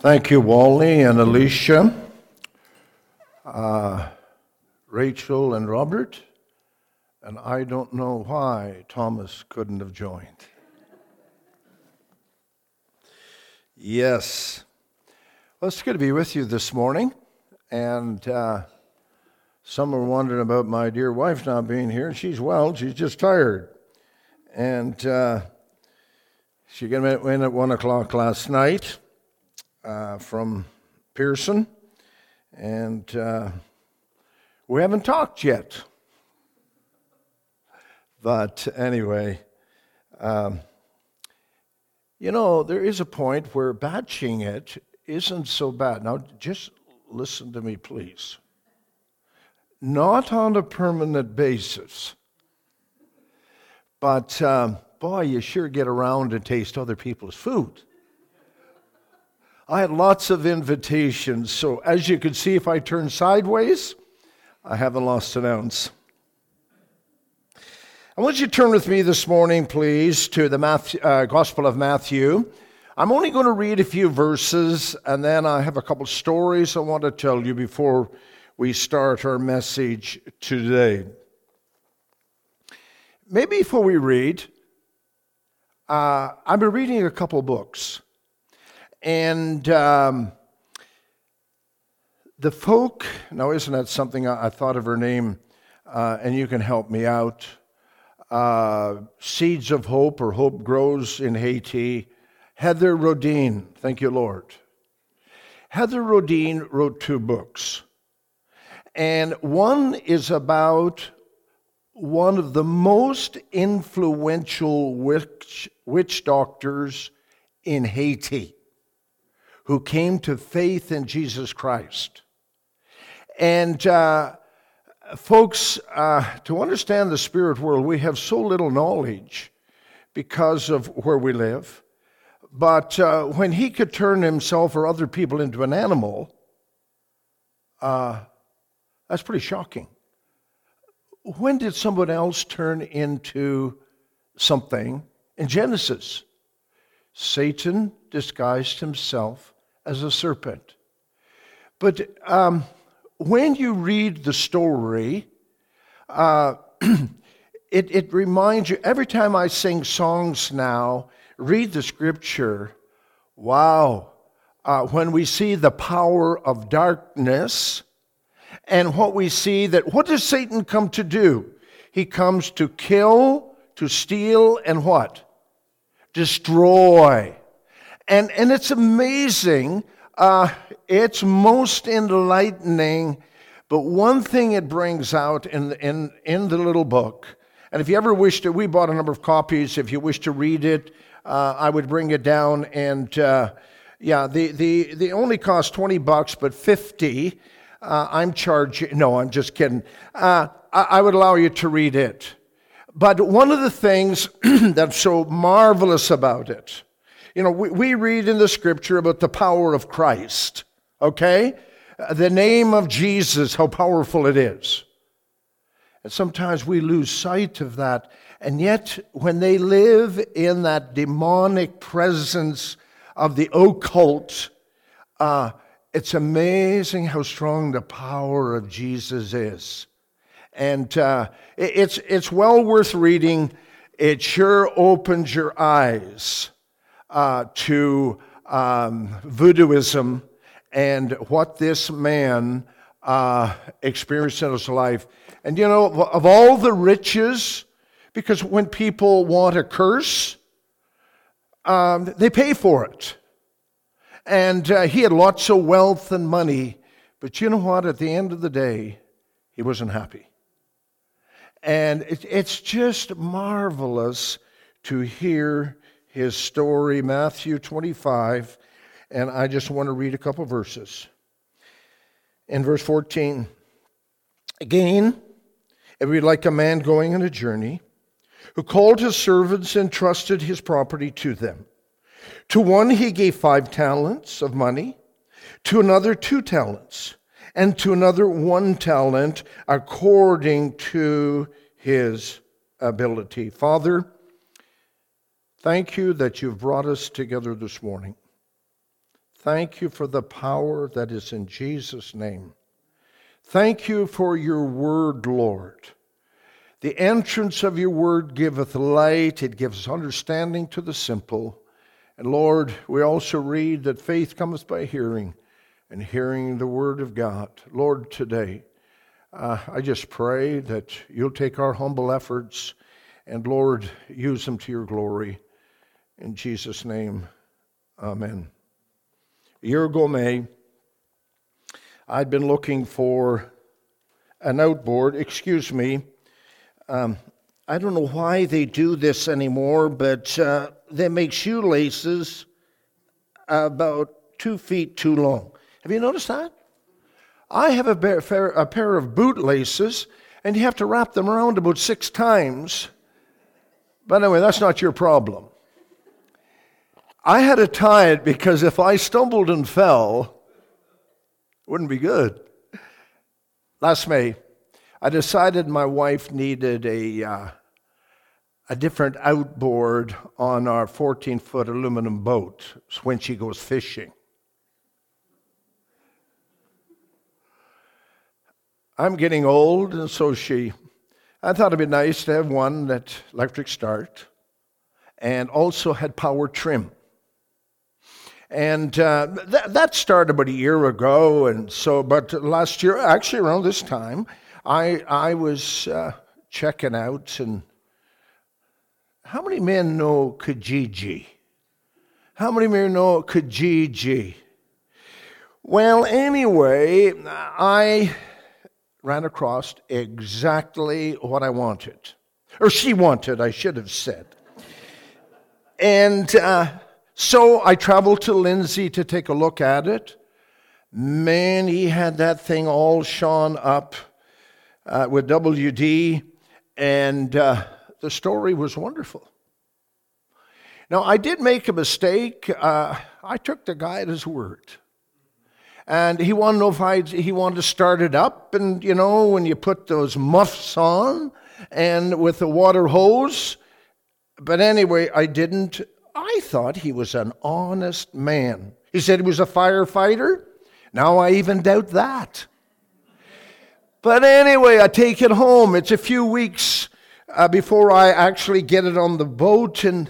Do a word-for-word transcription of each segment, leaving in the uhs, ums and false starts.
Thank you, Wally and Alicia, uh, Rachel and Robert, and I don't know why Thomas couldn't have joined. Yes. Well, it's good to be with you this morning, and uh, some are wondering about my dear wife not being here. She's well, she's just tired, and uh, she came in at one o'clock last night. Uh, from Pearson, and uh, we haven't talked yet. But anyway, um, you know, there is a point where batching it isn't so bad. Now, just listen to me, please. Not on a permanent basis, but um, boy, you sure get around and taste other people's food. I had lots of invitations, so as you can see, if I turn sideways, I haven't lost an ounce. I want you to turn with me this morning, please, to the Matthew, uh, Gospel of Matthew. I'm only going to read a few verses, and then I have a couple stories I want to tell you before we start our message today. Maybe before we read, uh, I've been reading a couple books. And um, the folk, now isn't that something, I, I thought of her name, uh, and you can help me out. Uh, Seeds of Hope, or Hope Grows in Haiti. Heather Rodin, thank you, Lord. Heather Rodin wrote two books. And one is about one of the most influential witch, witch doctors in Haiti, who came to faith in Jesus Christ. And uh, folks, uh, to understand the spirit world, we have so little knowledge because of where we live. But uh, when he could turn himself or other people into an animal, uh, that's pretty shocking. When did someone else turn into something? In Genesis, Satan disguised himself as a serpent. But um, when you read the story, uh, it, it reminds you, every time I sing songs now, read the scripture, wow, uh, when we see the power of darkness, and what we see that, what does Satan come to do? He comes to kill, to steal, and what? Destroy. And and it's amazing, uh, it's most enlightening, but one thing it brings out in, in, in the little book, and if you ever wish to, we bought a number of copies, if you wish to read it, uh, I would bring it down, and uh, yeah, the, the, the only cost twenty bucks, but fifty, uh, I'm charging, no, I'm just kidding, uh, I, I would allow you to read it. But one of the things that's so marvelous about it, you know, we, we read in the scripture about the power of Christ, okay? The name of Jesus, how powerful it is. And sometimes we lose sight of that. And yet, when they live in that demonic presence of the occult, uh, it's amazing how strong the power of Jesus is. And uh, it's, it's well worth reading. It sure opens your eyes Uh, to um, voodooism and what this man uh, experienced in his life. And you know, of all the riches, because when people want a curse, um, they pay for it. And uh, he had lots of wealth and money, but you know what? At the end of the day, he wasn't happy. And it, it's just marvelous to hear his story, Matthew twenty-five, and I just want to read a couple verses. In verse fourteen, again, it would be like a man going on a journey, who called his servants and trusted his property to them. To one he gave five talents of money, to another two talents, and to another one talent, according to his ability. Father, thank you that you've brought us together this morning. Thank you for the power that is in Jesus' name. Thank you for your word, Lord. The entrance of your word giveth light. It gives understanding to the simple. And Lord, we also read that faith cometh by hearing, and hearing the word of God. Lord, today, uh, I just pray that you'll take our humble efforts and, Lord, use them to your glory. In Jesus' name, amen. A year ago, May, I'd been looking for an outboard. Excuse me. Um, I don't know why they do this anymore, but uh, they make shoelaces about two feet too long. Have you noticed that? I have a pair, a pair of bootlaces, and you have to wrap them around about six times. But anyway, that's not your problem. I had to tie it because if I stumbled and fell, it wouldn't be good. Last May, I decided my wife needed a uh, a different outboard on our fourteen-foot aluminum boat when she goes fishing. I'm getting old, and so she. I thought it'd be nice to have one that electric start and also had power trim. And uh, th- that started about a year ago, and so, but last year, actually around this time, I I was uh, checking out, and how many men know Kijiji? How many men know Kijiji? Well, anyway, I ran across exactly what I wanted, or she wanted, I should have said. And uh, so I traveled to Lindsay to take a look at it. Man, he had that thing all shone up uh, with W D, and uh, the story was wonderful. Now, I did make a mistake. Uh, I took the guy at his word. And he wanted to know if I'd, he wanted to start it up. And, you know, when you put those muffs on and with the water hose. But anyway, I didn't. I thought he was an honest man. He said he was a firefighter. Now I even doubt that. But anyway, I take it home. It's a few weeks uh, before I actually get it on the boat. And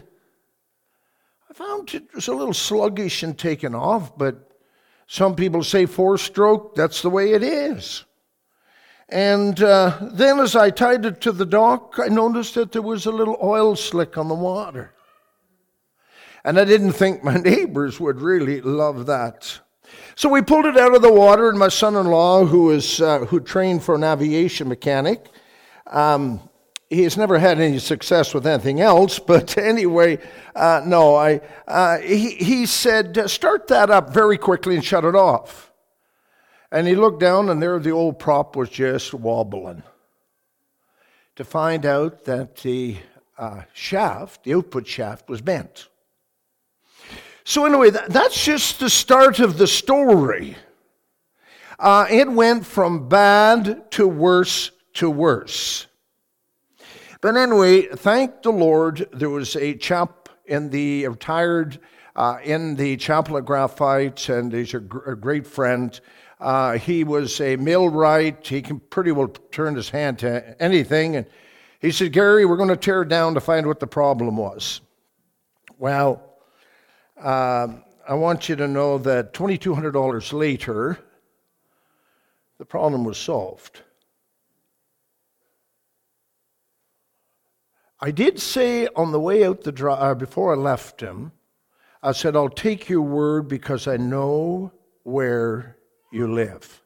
I found it was a little sluggish and taken off, but some people say four-stroke, that's the way it is. And uh, then as I tied it to the dock, I noticed that there was a little oil slick on the water. And I didn't think my neighbors would really love that. So we pulled it out of the water, and my son-in-law, who is uh, who trained for an aviation mechanic, um, he has never had any success with anything else, but anyway, uh, no, I uh, he, he said, start that up very quickly and shut it off. And he looked down, and there the old prop was just wobbling. To find out that the uh, shaft, the output shaft, was bent. So anyway, that, that's just the start of the story. Uh, it went from bad to worse to worse. But anyway, thank the Lord, there was a chap in the retired uh, in the chapel at Graphite, and he's a, gr- a great friend. Uh, he was a millwright. He can pretty well turn his hand to anything. And he said, Gary, we're going to tear it down to find what the problem was. Well, uh, I want you to know that two thousand two hundred dollars later, the problem was solved. I did say on the way out the drive, uh, before I left him, I said, I'll take your word because I know where you live.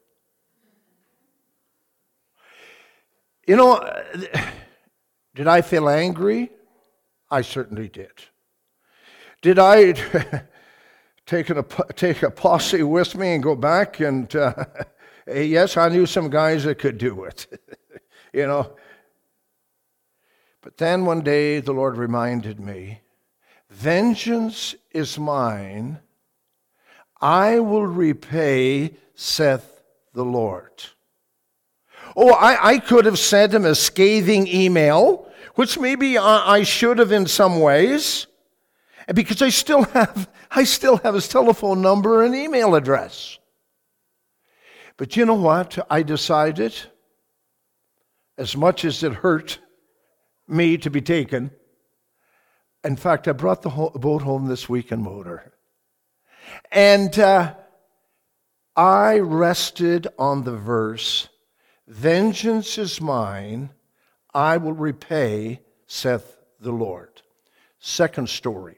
You know, did I feel angry? I certainly did. Did I take, an, take a posse with me and go back and, uh, yes, I knew some guys that could do it, you know. But then one day the Lord reminded me, vengeance is mine, I will repay, saith the Lord. Oh, I, I could have sent him a scathing email, which maybe I, I should have in some ways, And because I still have, I still have his telephone number and email address. But you know what? I decided, as much as it hurt me to be taken, in fact, I brought the ho- boat home this week in motor. And uh, I rested on the verse, vengeance is mine, I will repay, saith the Lord. Second story.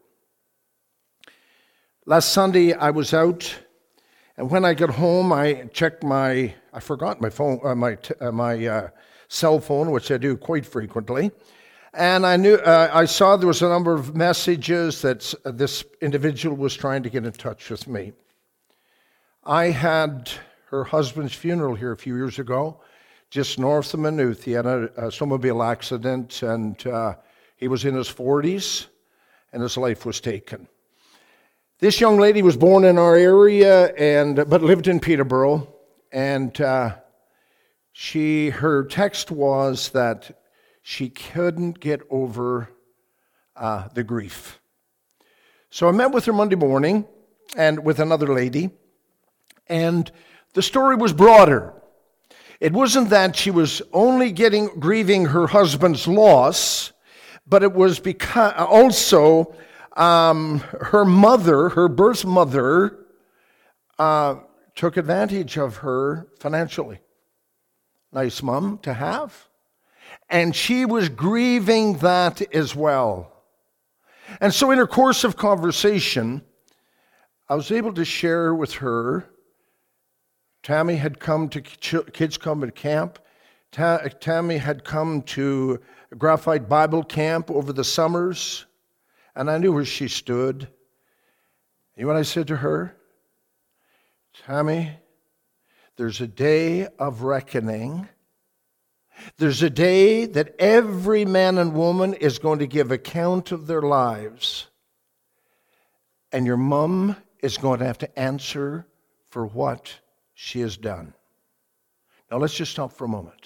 Last Sunday, I was out, and when I got home, I checked my, I forgot my phone, uh, my uh, my uh, cell phone, which I do quite frequently, and I knew uh, I saw there was a number of messages that uh, this individual was trying to get in touch with me. I had her husband's funeral here a few years ago, just north of Maynooth. He had a, a snowmobile accident, and uh, he was in his forties, and his life was taken. This young lady was born in our area, and but lived in Peterborough, and uh, she her text was that she couldn't get over uh, the grief. So I met with her Monday morning, and with another lady, and the story was broader. It wasn't that she was only getting grieving her husband's loss, but it was because also. Um, her mother, her birth mother, uh, took advantage of her financially. Nice mom to have. And she was grieving that as well. And so in her course of conversation, I was able to share with her, Tammy had come to Kids Come at Camp. Ta- Tammy had come to Graphite Bible Camp over the summers. And I knew where she stood. You know what I said to her? Tammy, there's a day of reckoning. There's a day that every man and woman is going to give account of their lives. And your mom is going to have to answer for what she has done. Now let's just stop for a moment.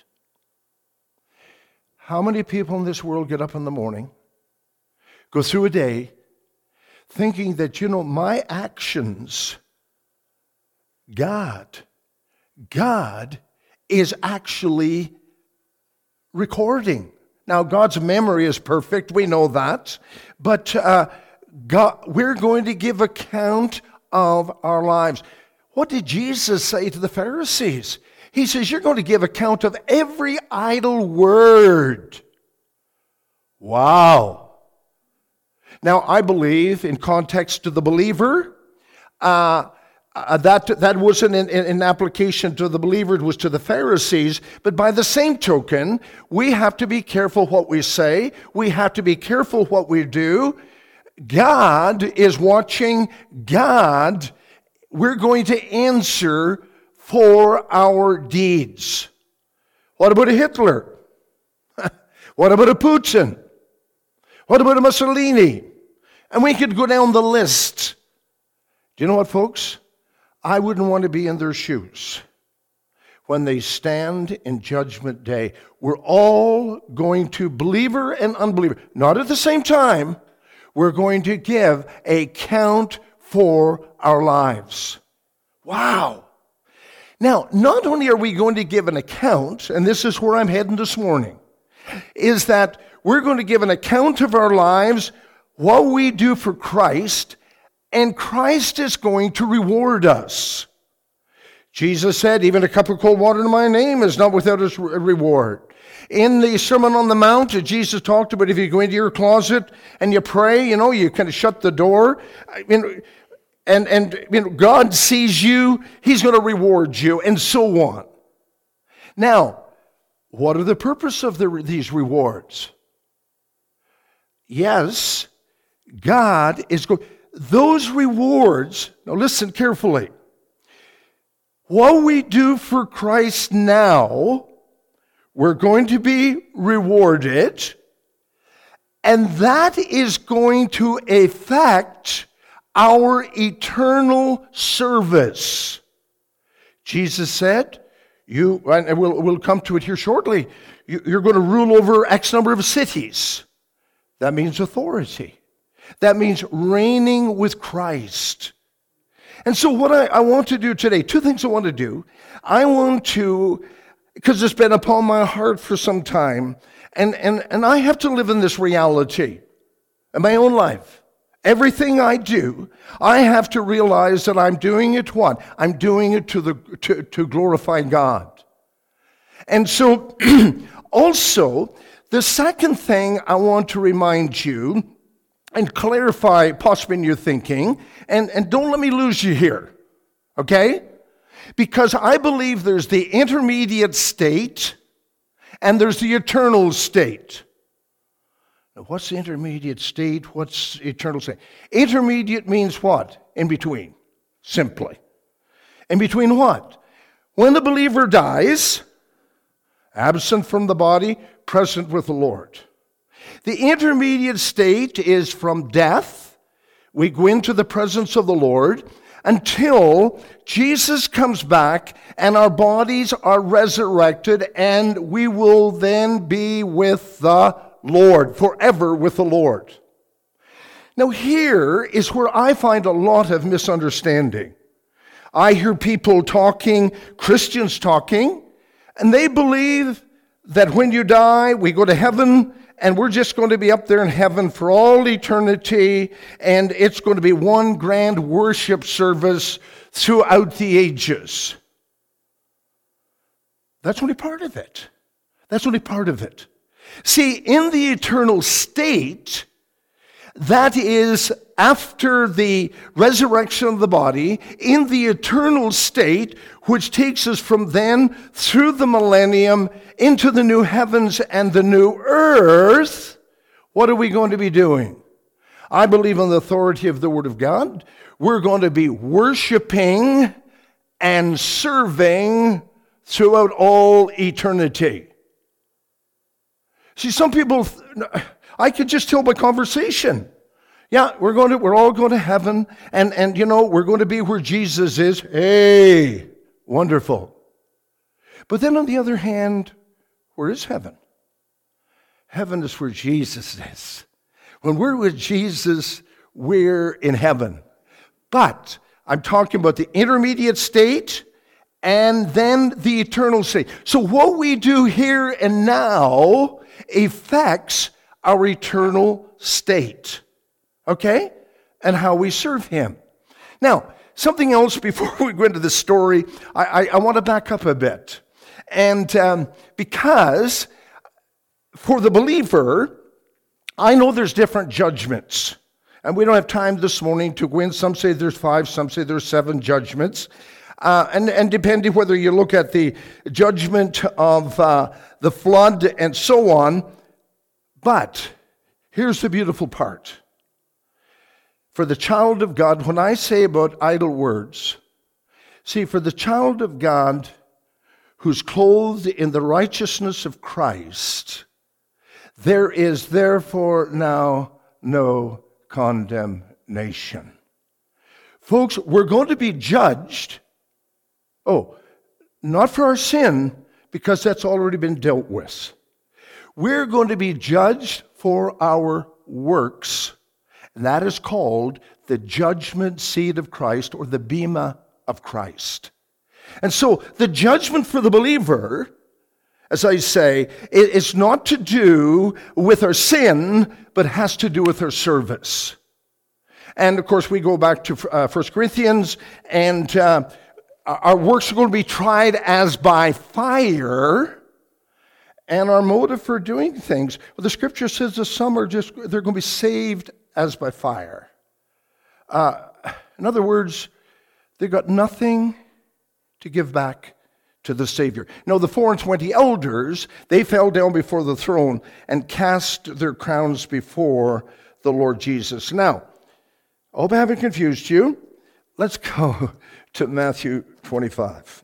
How many people in this world get up in the morning, go through a day thinking that, you know, my actions, God, God is actually recording. Now, God's memory is perfect, we know that, but uh, God, we're going to give account of our lives. What did Jesus say to the Pharisees? He says, you're going to give account of every idle word. Wow. Now, I believe, in context to the believer, uh, uh, that that wasn't an, an application to the believer, it was to the Pharisees. But by the same token, we have to be careful what we say. We have to be careful what we do. God is watching. God, we're going to answer for our deeds. What about a Hitler? What about a Putin? What about a Mussolini? And we could go down the list. Do you know what, folks? I wouldn't want to be in their shoes when they stand in Judgment Day. We're all going to, believer and unbeliever, not at the same time, we're going to give a count for our lives. Wow. Now, not only are we going to give an account, and this is where I'm heading this morning, is that we're going to give an account of our lives, what we do for Christ, and Christ is going to reward us. Jesus said, even a cup of cold water in my name is not without its reward. In the Sermon on the Mount, Jesus talked about if you go into your closet and you pray, you know, you kind of shut the door. I mean, and, and you know, God sees you, He's going to reward you, and so on. Now, what are the purpose of the, these rewards? Yes, God is going. Those rewards, now listen carefully. What we do for Christ now, we're going to be rewarded, and that is going to affect our eternal service. Jesus said, you, and we'll, we'll come to it here shortly, you, you're going to rule over X number of cities. That means authority. That means reigning with Christ. And so what I, I want to do today, two things I want to do. I want to, because it's been upon my heart for some time, and, and, and I have to live in this reality in my own life. Everything I do, I have to realize that I'm doing it what? I'm doing it to, the, to, to glorify God. And so also, the second thing I want to remind you and clarify possibly in your thinking, and, and don't let me lose you here, okay? Because I believe there's the intermediate state and there's the eternal state. Now, what's the intermediate state? What's eternal state? Intermediate means what? In between, simply. In between what? When the believer dies, absent from the body, present with the Lord. The intermediate state is from death, we go into the presence of the Lord, until Jesus comes back and our bodies are resurrected and we will then be with the Lord, forever with the Lord. Now here is where I find a lot of misunderstanding. I hear people talking, Christians talking, and they believe that when you die, we go to heaven, and we're just going to be up there in heaven for all eternity, and it's going to be one grand worship service throughout the ages. That's only part of it. That's only part of it. See, in the eternal state, that is after the resurrection of the body, in the eternal state, which takes us from then through the millennium into the new heavens and the new earth, what are we going to be doing? I believe in the authority of the Word of God. We're going to be worshiping and serving throughout all eternity. See, some people, I could just tell by conversation. Yeah, we're going to, we're all going to heaven, and, and you know, we're going to be where Jesus is. Hey, wonderful. But then on the other hand, where is heaven? Heaven is where Jesus is. When we're with Jesus, we're in heaven. But I'm talking about the intermediate state and then the eternal state. So what we do here and now affects our eternal state. Okay? And how we serve Him. Now, something else before we go into the story, I, I, I want to back up a bit. And um, because for the believer, I know there's different judgments. And we don't have time this morning to go in. Some say there's five, some say there's seven judgments. Uh, and, and depending whether you look at the judgment of uh, the flood and so on. But here's the beautiful part. For the child of God, when I say about idle words, see, for the child of God who's clothed in the righteousness of Christ, there is therefore now no condemnation. Folks, we're going to be judged, oh, not for our sin, because that's already been dealt with. We're going to be judged for our works. And that is called the judgment seat of Christ, or the bema of Christ. And so the judgment for the believer, as I say, is not to do with our sin, but has to do with our service. And of course, we go back to uh, First Corinthians, and uh, our works are going to be tried as by fire. And our motive for doing things, well, the scripture says that some are just, they're going to be saved as by fire. Uh, in other words, they've got nothing to give back to the Savior. No, the four and twenty elders, they fell down before the throne and cast their crowns before the Lord Jesus. Now, I hope I haven't confused you. Let's go to Matthew twenty-five.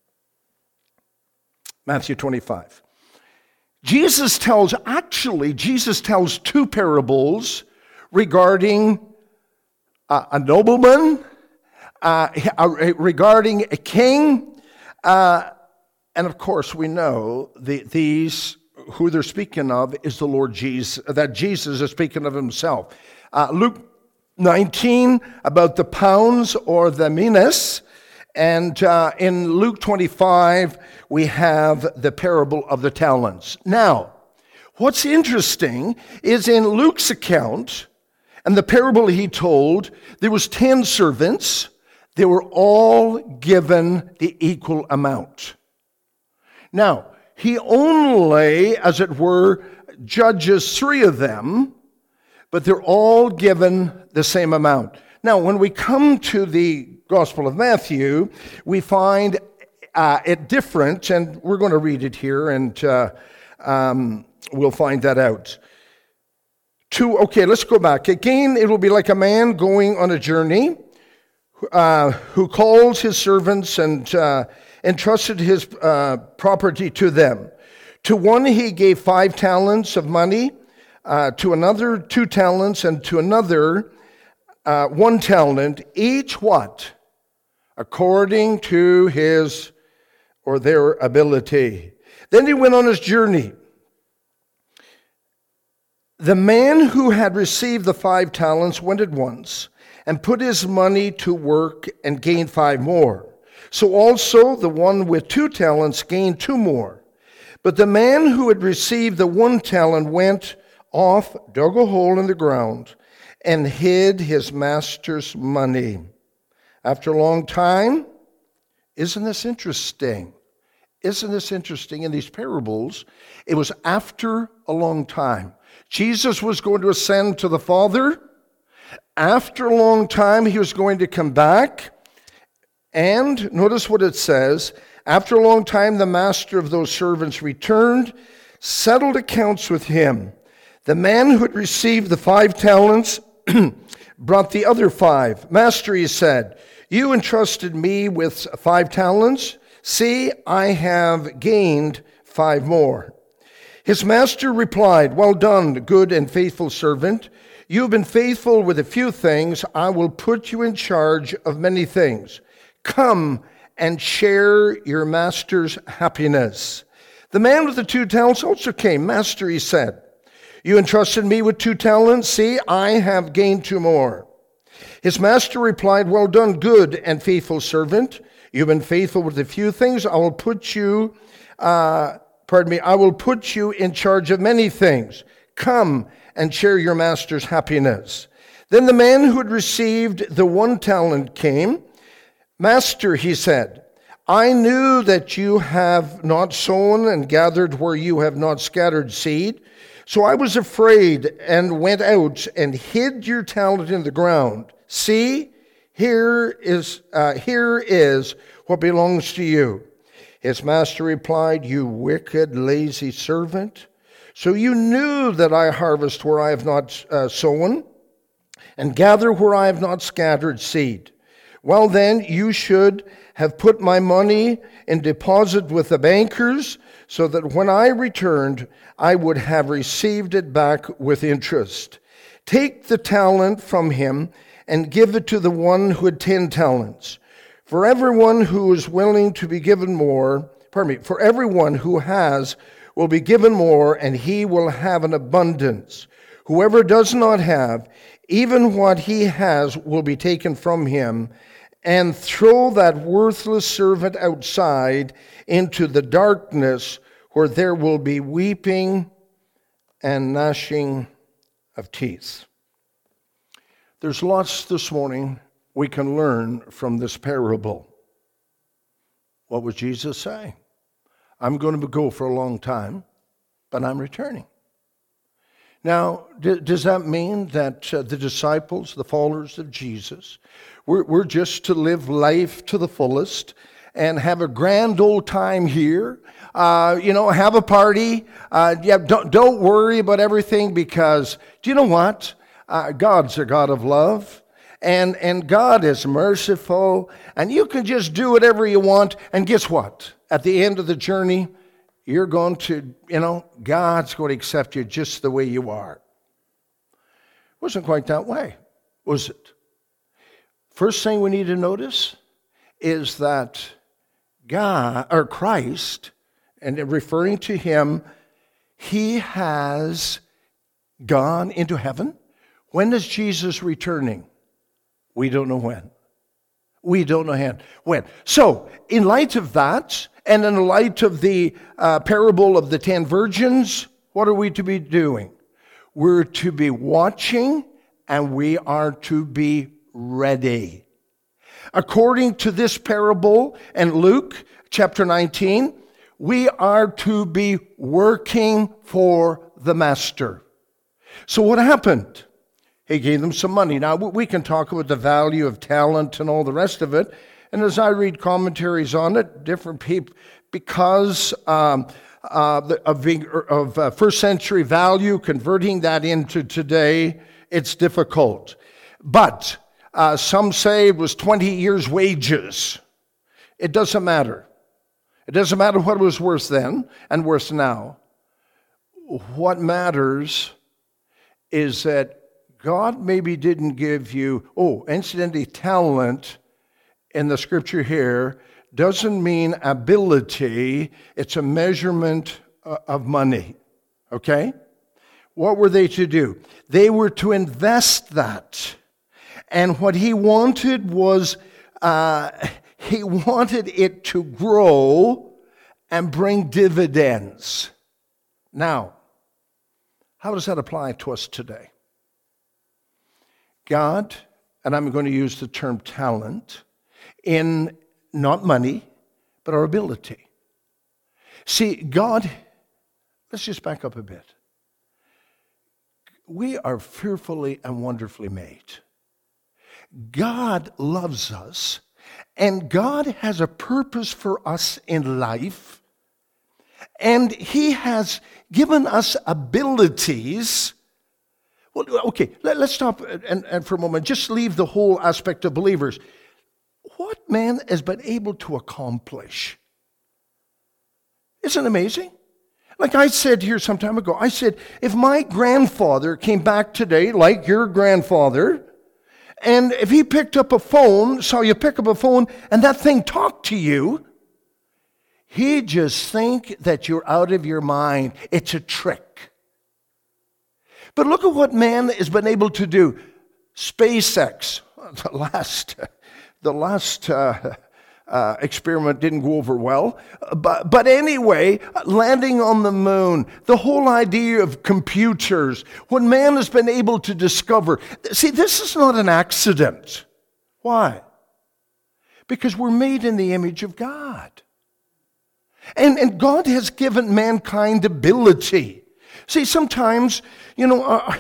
Matthew twenty-five. Jesus tells, actually, Jesus tells two parables regarding uh, a nobleman, uh, regarding a king, uh, and of course we know the, these, who they're speaking of is the Lord Jesus, that Jesus is speaking of himself. Uh, Luke nineteen, about the pounds or the minas. And uh, in Luke twenty-five, we have the parable of the talents. Now, what's interesting is in Luke's account, and the parable he told, there was ten servants. They were all given the equal amount. Now, he only, as it were, judges three of them, but they're all given the same amount. Now, when we come to the Gospel of Matthew, we find uh, it different, and we're going to read it here, and uh, um, we'll find that out. Two, okay, let's go back. Again, it will be like a man going on a journey uh, who calls his servants and uh, entrusted his uh, property to them. To one he gave five talents of money, uh, to another two talents, and to another uh, one talent, each what? According to his or their ability. Then he went on his journey. The man who had received the five talents went at once and put his money to work and gained five more. So also the one with two talents gained two more. But the man who had received the one talent went off, dug a hole in the ground, and hid his master's money. After a long time, isn't this interesting? Isn't this interesting? In these parables, it was after a long time. Jesus was going to ascend to the Father. After a long time, he was going to come back. And notice what it says. After a long time, the master of those servants returned, settled accounts with him. The man who had received the five talents brought the other five. Master, he said, you entrusted me with five talents. See, I have gained five more. His master replied, well done, good and faithful servant. You have been faithful with a few things. I will put you in charge of many things. Come and share your master's happiness. The man with the two talents also came. Master, he said, you entrusted me with two talents. See, I have gained two more. His master replied, well done, good and faithful servant. You've been faithful with a few things. I will put you, uh, pardon me, I will put you in charge of many things. Come and share your master's happiness. Then the man who had received the one talent came. Master, he said, I knew that you have not sown and gathered where you have not scattered seed. So I was afraid and went out and hid your talent in the ground. See, here is uh, here is what belongs to you. His master replied, you wicked, lazy servant. So you knew that I harvest where I have not uh, sown and gather where I have not scattered seed. Well, then you should have put my money in deposit with the bankers, so that when I returned, I would have received it back with interest. Take the talent from him and give it to the one who had ten talents. For everyone who is willing to be given more, pardon me, for everyone who has will be given more, and he will have an abundance. Whoever does not have, even what he has will be taken from him. And throw that worthless servant outside into the darkness, where there will be weeping and gnashing of teeth. There's lots this morning we can learn from this parable. What was Jesus saying? I'm going to go for a long time, but I'm returning. Now, d- does that mean that uh, the disciples, the followers of Jesus, we're, we're just to live life to the fullest and have a grand old time here? Uh, you know, have a party. Uh, yeah, don't, don't worry about everything, because do you know what? Uh, God's a God of love, and, and God is merciful, and you can just do whatever you want, and guess what? At the end of the journey, you're going to, you know, God's going to accept you just the way you are. It wasn't quite that way, was it? First thing we need to notice is that God, or Christ, and referring to him, he has gone into heaven. When is Jesus returning? We don't know when. We don't know when. So, in light of that, and in light of the uh, parable of the ten virgins, what are we to be doing? We're to be watching, and we are to be ready. According to this parable in Luke chapter nineteen, we are to be working for the master. So what happened? He gave them some money. Now, we can talk about the value of talent and all the rest of it. And as I read commentaries on it, different people, because um, uh, of, of uh, first century value, converting that into today, it's difficult. But uh, some say it was twenty years' wages. It doesn't matter. It doesn't matter what it was worth then and worth now. What matters is that God maybe didn't give you, oh, incidentally, talent in the scripture here doesn't mean ability. It's a measurement of money, okay? What were they to do? They were to invest that. And what he wanted was, uh, he wanted it to grow and bring dividends. Now, how does that apply to us today? God, and I'm going to use the term talent, in not money, but our ability. See, God, let's just back up a bit. We are fearfully and wonderfully made. God loves us, and God has a purpose for us in life, and He has given us abilities. Well, okay, let, let's stop and, and for a moment, just leave the whole aspect of believers. What man has been able to accomplish? Isn't it amazing? Like I said here some time ago, I said, if my grandfather came back today, like your grandfather, and if he picked up a phone, saw you pick up a phone, and that thing talked to you, he'd just think that you're out of your mind. It's a trick. But look at what man has been able to do. SpaceX, the last, the last uh, uh, experiment didn't go over well. But, but anyway, landing on the moon, the whole idea of computers, what man has been able to discover. See, this is not an accident. Why? Because we're made in the image of God. And, and God has given mankind ability. See, sometimes, you know, uh,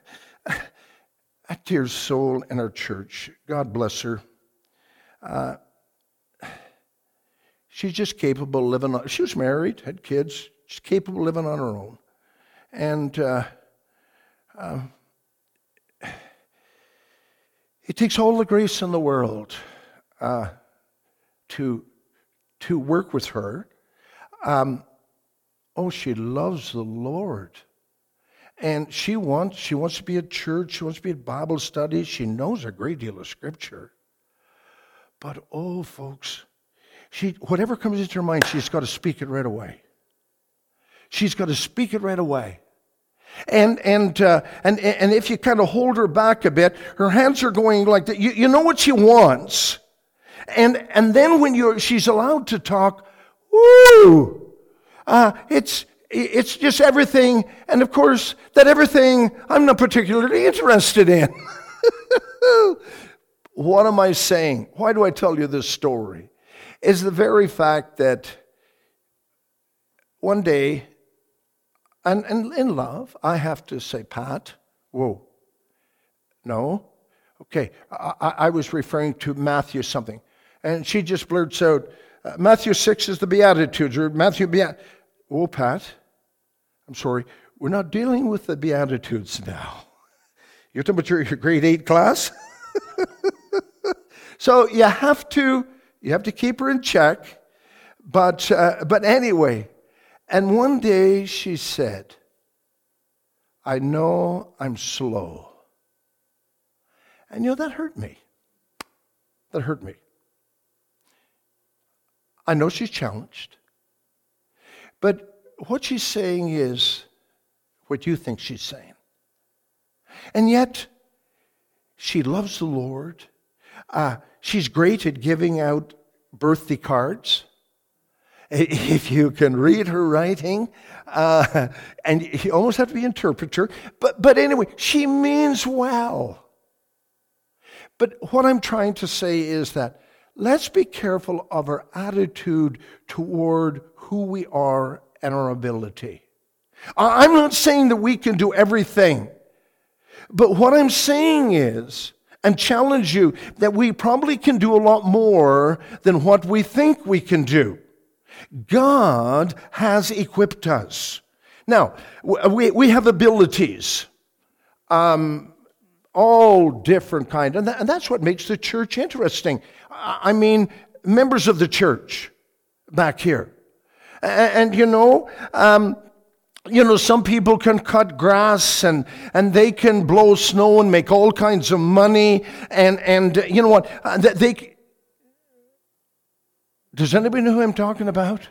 a dear soul in our church, God bless her, uh, she's just capable of living on, she was married, had kids, she's capable of living on her own. And uh, uh, it takes all the grace in the world uh, to, to work with her. Um, Oh, she loves the Lord. And she wants, she wants to be at church. She wants to be at Bible studies. She knows a great deal of Scripture. But, oh, folks, she whatever comes into her mind, she's got to speak it right away. She's got to speak it right away. And and uh, and and if you kind of hold her back a bit, her hands are going like that. You, you know what she wants. And, and then when you're, she's allowed to talk, woo! Uh, it's it's just everything, and of course, that everything I'm not particularly interested in. What am I saying? Why do I tell you this story? Is the very fact that one day, and, and in love, I have to say, Pat, whoa, no, okay, I, I was referring to Matthew something, and she just blurts out, Uh, Matthew six is the Beatitudes, or Matthew Beat. Oh, Pat, I'm sorry. We're not dealing with the Beatitudes now. You're talking about your, your grade eight class? So you have to you have to keep her in check. But uh, but anyway, and one day she said, I know I'm slow. And you know, that hurt me. That hurt me. I know she's challenged. But what she's saying is what you think she's saying. And yet, She loves the Lord. Uh, she's great at giving out birthday cards. If you can read her writing, uh, and you almost have to be an interpreter. But, but anyway, she means well. But what I'm trying to say is that let's be careful of our attitude toward who we are and our ability. I'm not saying that we can do everything. But what I'm saying is, and challenge you, that we probably can do a lot more than what we think we can do. God has equipped us. Now, we, we have abilities, um, all different kind, and, that, and that's what makes the church interesting. I mean, members of the church back here. And, and you know, um, You know, some people can cut grass and, and they can blow snow and make all kinds of money. And, and uh, you know what? Uh, they, they, does anybody know who I'm talking about?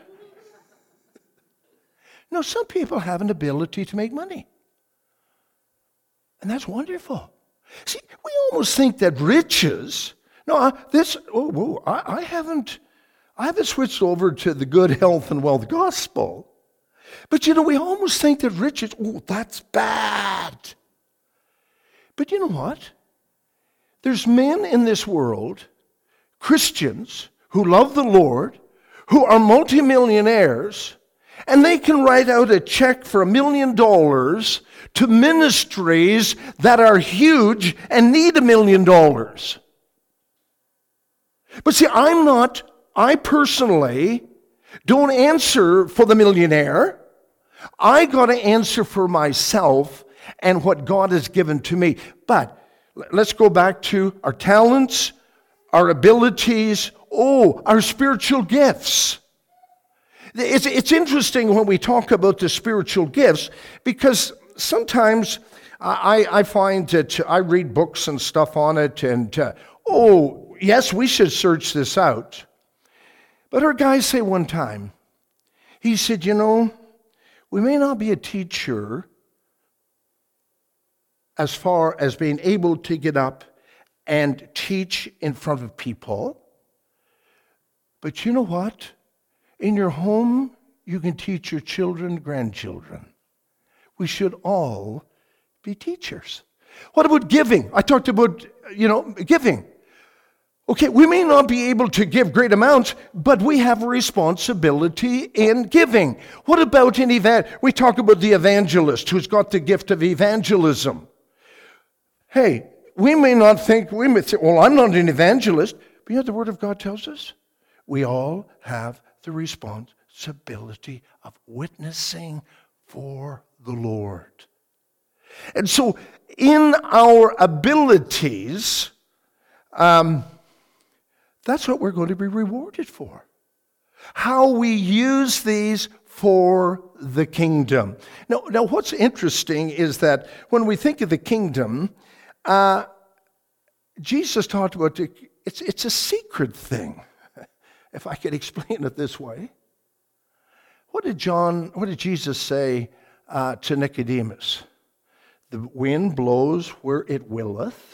No, some people have an ability to make money. And that's wonderful. See, we almost think that riches, no, I, this, oh, whoa, I, I haven't, I haven't switched over to the good health and wealth gospel. But, you know, we almost think that riches, oh, that's bad. But you know what? There's men in this world, Christians, who love the Lord, who are multimillionaires, and they can write out a check for a million dollars to ministries that are huge and need a million dollars. But see, I'm not, I personally don't answer for the millionaire. I got to answer for myself and what God has given to me. But let's go back to our talents, our abilities, oh, our spiritual gifts. It's, it's interesting when we talk about the spiritual gifts, because sometimes I, I find that I read books and stuff on it, and uh, oh, yes, we should search this out. But our guy say one time, he said, you know, we may not be a teacher as far as being able to get up and teach in front of people, but you know what? In your home, you can teach your children, grandchildren. We should all be teachers. What about giving? I talked about, you know, giving. Okay, we may not be able to give great amounts, but we have a responsibility in giving. What about an event? We talk about the evangelist who's got the gift of evangelism. Hey, we may not think, we may say, well, I'm not an evangelist, but you know what the Word of God tells us? We all have the responsibility of witnessing for the Lord. And so, in our abilities, um, that's what we're going to be rewarded for. How we use these for the kingdom. Now, now what's interesting is that when we think of the kingdom, uh, Jesus talked about the, it's, it's a secret thing, if I could explain it this way. What did John, what did Jesus say uh, to Nicodemus? The wind blows where it willeth,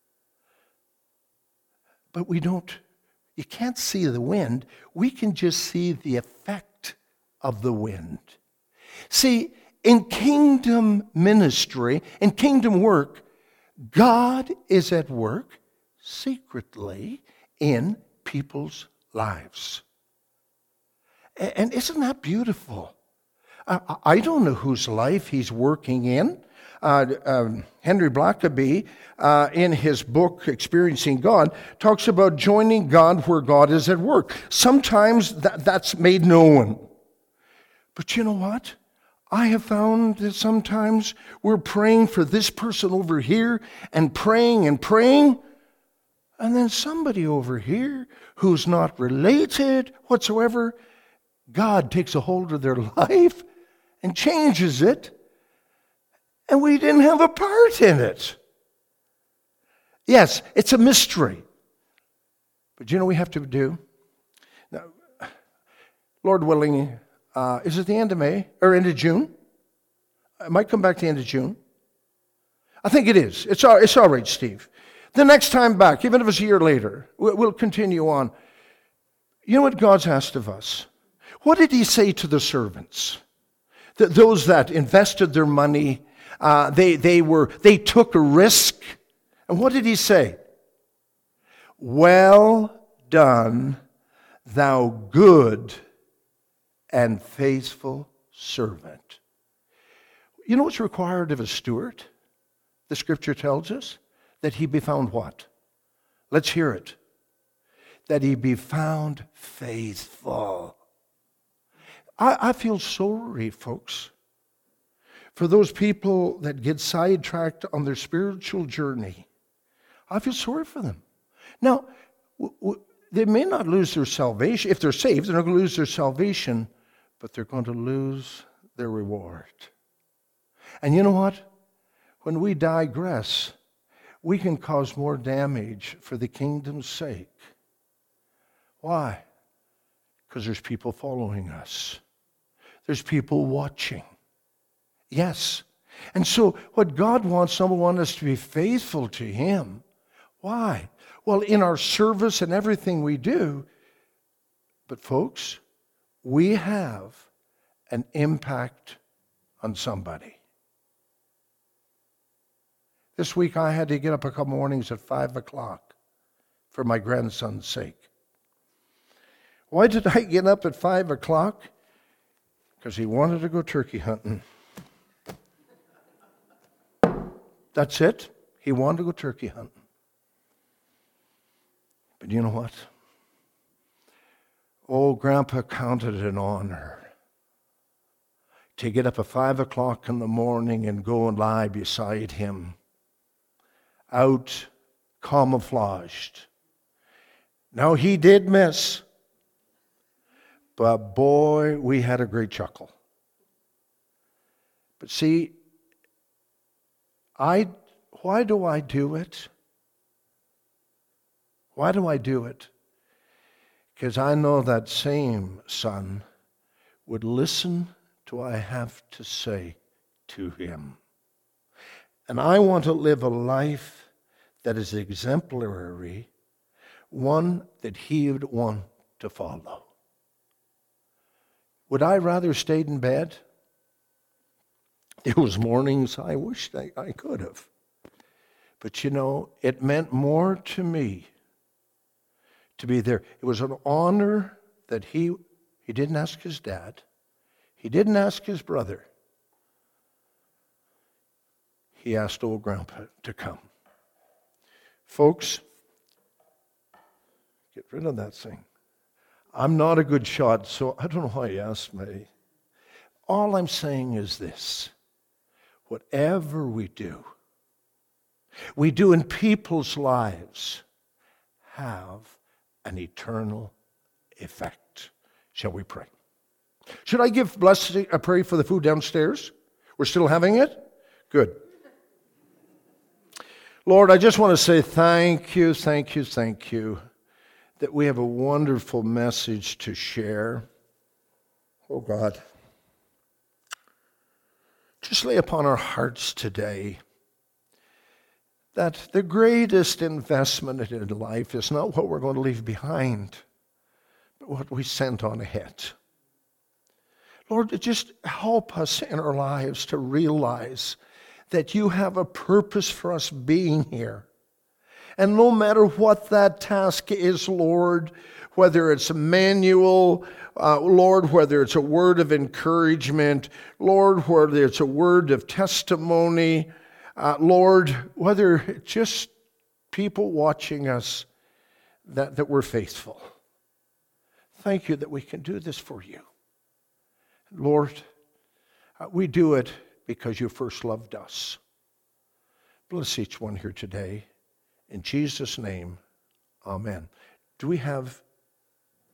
but we don't, you can't see the wind. We can just see the effect of the wind. See, in kingdom ministry, in kingdom work, God is at work secretly in people's lives. And isn't that beautiful? I don't know whose life he's working in. Uh, um, Henry Blackaby, uh, in his book, Experiencing God, talks about joining God where God is at work. Sometimes that, that's made known. But you know what? I have found that sometimes we're praying for this person over here and praying and praying, and then somebody over here who's not related whatsoever, God takes a hold of their life and changes it, and we didn't have a part in it. Yes, it's a mystery. But you know what we have to do? Now, Lord willing, uh, is it the end of May or end of June? It might come back to the end of June. I think it is. It's all, it's all right, Steve. The next time back, even if it's a year later, we'll continue on. You know what God's asked of us? What did he say to the servants? Th- those that invested their money, uh, they, they, were, they took a risk. And what did he say? Well done, thou good and faithful servant. You know what's required of a steward? The scripture tells us that he be found what? Let's hear it. That he be found faithful. I, I feel sorry, folks, for those people that get sidetracked on their spiritual journey. I feel sorry for them. Now, w- w- they may not lose their salvation. If they're saved, they're not going to lose their salvation, but they're going to lose their reward. And you know what? When we digress, we can cause more damage for the kingdom's sake. Why? Because there's people following us. There's people watching. Yes. And so what God wants, number one, is to be faithful to him. Why? Well, in our service and everything we do. But folks, we have an impact on somebody. This week I had to get up a couple mornings at five o'clock for my grandson's sake. Why did I get up at five o'clock? Because he wanted to go turkey hunting. That's it. He wanted to go turkey hunting. But you know what? Oh, Grandpa counted it an honor to get up at five o'clock in the morning and go and lie beside him, out camouflaged. Now, he did miss, but boy, we had a great chuckle. But see, I why do I do it? Why do I do it? Because I know that same son would listen to what I have to say to him. And I want to live a life that is exemplary, one that he would want to follow. Would I rather stayed in bed? There was mornings I wished I, I could have. But you know, it meant more to me to be there. It was an honor that he, he didn't ask his dad. He didn't ask his brother. He asked old Grandpa to come. Folks, get rid of that thing. I'm not a good shot, so I don't know why you asked me. All I'm saying is this. Whatever we do, we do in people's lives have an eternal effect. Shall we pray? Should I give blessing, a prayer for the food downstairs? We're still having it? Good. Lord, I just want to say thank you, thank you, thank you that we have a wonderful message to share. Oh God, just lay upon our hearts today that the greatest investment in life is not what we're going to leave behind, but what we send on ahead. Lord, just help us in our lives to realize that you have a purpose for us being here. And no matter what that task is, Lord, whether it's a manual, uh, Lord, whether it's a word of encouragement, Lord, whether it's a word of testimony, uh, Lord, whether it's just people watching us, that, that we're faithful. Thank you that we can do this for you. Lord, uh, we do it because you first loved us. Bless each one here today. In Jesus' name, amen. Do we have